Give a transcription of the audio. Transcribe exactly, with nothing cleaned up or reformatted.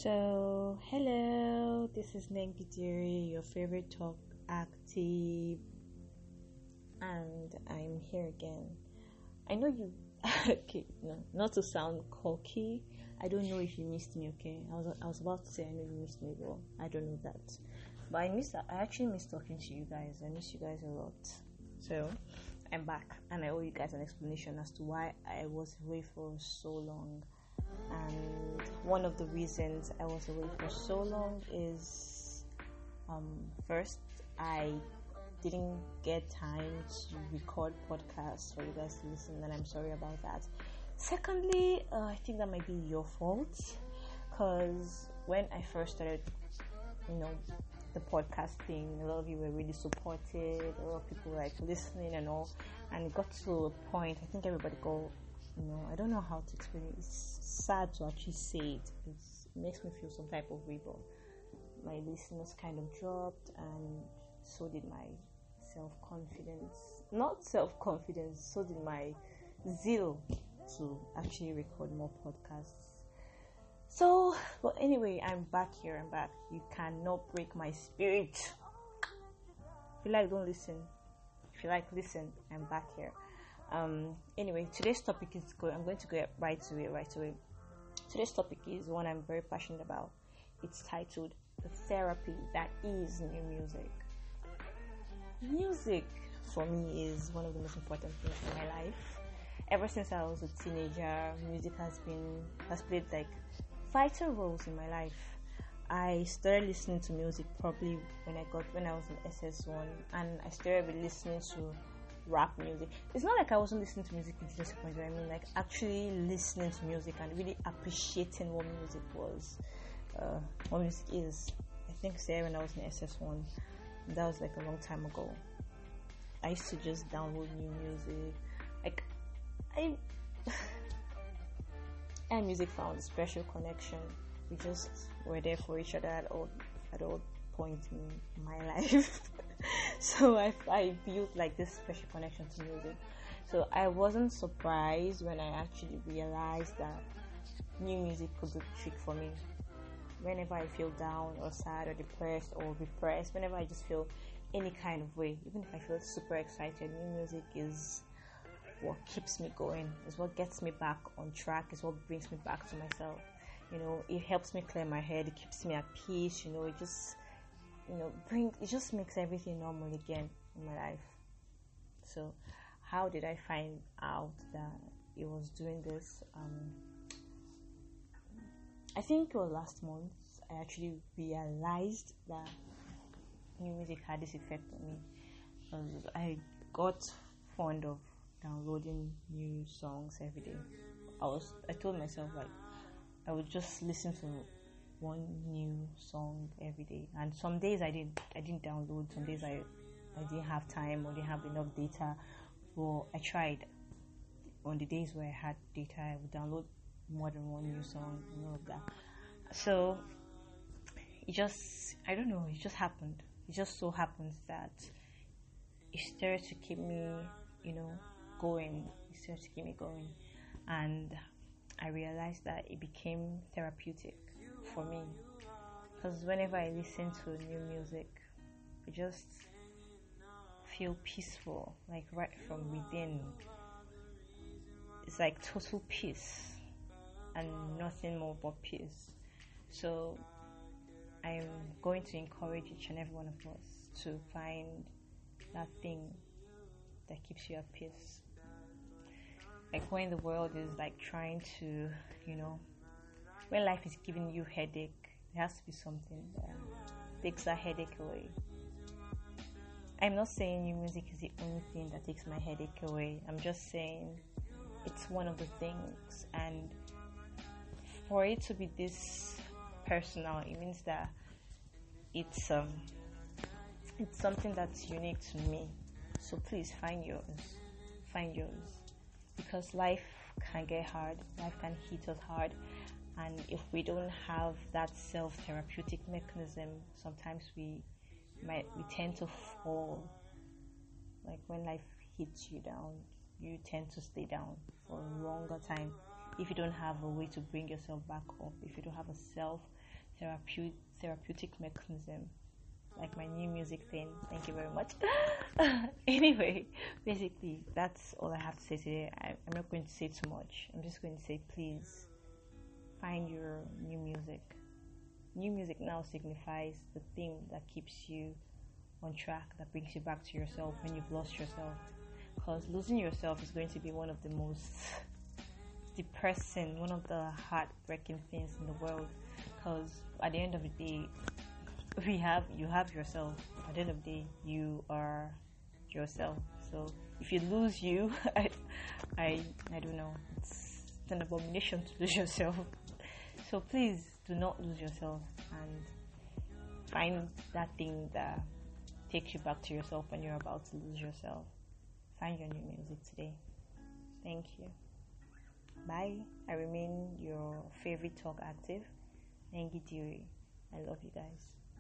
So, hello, this is Negidiri, your favorite talk active, and I'm here again. I know you, okay, no, not to sound cocky. I don't know if you missed me, okay? I was, I was about to say I know you missed me, but I don't know that. But I miss, I actually miss talking to you guys. I miss you guys a lot. So, I'm back, and I owe you guys an explanation as to why I was away for so long. And one of the reasons I was away for so long is um, first, I didn't get time to record podcasts for you guys to listen, and I'm sorry about that. Secondly, uh, I think that might be your fault, because when I first started, you know, the podcast thing, a lot of you were really supportive, a lot of people were like listening and all, and it got to a point, I think everybody got, you know, I don't know how to explain it. It's sad to actually say it. It's, it makes me feel some type of way, but my listeners kind of dropped, and so did my self-confidence. Not self-confidence, so did my zeal to actually record more podcasts. So, but anyway, I'm back here. I'm back. You cannot break my spirit. If you like, don't listen. If you like, listen. I'm back here. Um. Anyway, today's topic is going. I'm going to go right away. Right away. Today's topic is one I'm very passionate about. It's titled "The Therapy That Is New Music." Music, for me, is one of the most important things in my life. Ever since I was a teenager, music has been has played like vital roles in my life. I started listening to music probably when I got when I was in S S one, and I started listening to rap music. It's not like I wasn't listening to music in junior secondary. I mean, like actually listening to music and really appreciating what music was, uh, what music is. I think say when I was in S S one, that was like a long time ago. I used to just download new music. Like I, and music found a special connection. We just were there for each other at all at all points in my life. So I, I built like this special connection to music. So I wasn't surprised when I actually realized that new music could do the trick for me. Whenever I feel down or sad or depressed or repressed, whenever I just feel any kind of way, even if I feel super excited, new music is what keeps me going, is what gets me back on track, is what brings me back to myself. You know, it helps me clear my head, it keeps me at peace, you know, it just you know bring it just makes everything normal again in my life. So how did I find out that it was doing this? um I think it was last month I actually realized that new music had this effect on me. um, I got fond of downloading new songs every day. I was I told myself like I would just listen to one new song every day, and some days I didn't I didn't download. Some days I I didn't have time or didn't have enough data. But I tried. On the days where I had data, I would download more than one new song and all of that. So it just I don't know. It just happened. It just so happens that it started to keep me, you know, going. It started to keep me going, and I realized that it became therapeutic for me, because whenever I listen to new music, I just feel peaceful, like right from within. It's like total peace and nothing more but peace. So I'm going to encourage each and every one of us to find that thing that keeps you at peace. Like when the world is like trying to, you know, when life is giving you headache, there has to be something that takes that headache away. I'm not saying new music is the only thing that takes my headache away. I'm just saying it's one of the things, and for it to be this personal, it means that it's um it's something that's unique to me. So please find yours. Find yours. Because life can get hard, life can hit us hard, and if we don't have that self-therapeutic mechanism, sometimes we might we tend to fall. Like when life hits you down, you tend to stay down for a longer time if you don't have a way to bring yourself back up, if you don't have a self therapeutic therapeutic mechanism, like my new music thing. Thank you very much. Anyway, basically, that's all I have to say today. I, I'm not going to say too much. I'm just going to say, please find your new music. New music now signifies the thing that keeps you on track, that brings you back to yourself when you've lost yourself. Because losing yourself is going to be one of the most depressing, one of the heartbreaking things in the world. Because at the end of the day, we have you have yourself. At the end of the day, you are yourself. So if you lose you, I, I, I don't know. It's, it's an abomination to lose yourself. So please do not lose yourself and find that thing that takes you back to yourself when you're about to lose yourself. Find your new music today. Thank you. Bye. I remain your favorite talk active, Nengi Diri. I love you guys.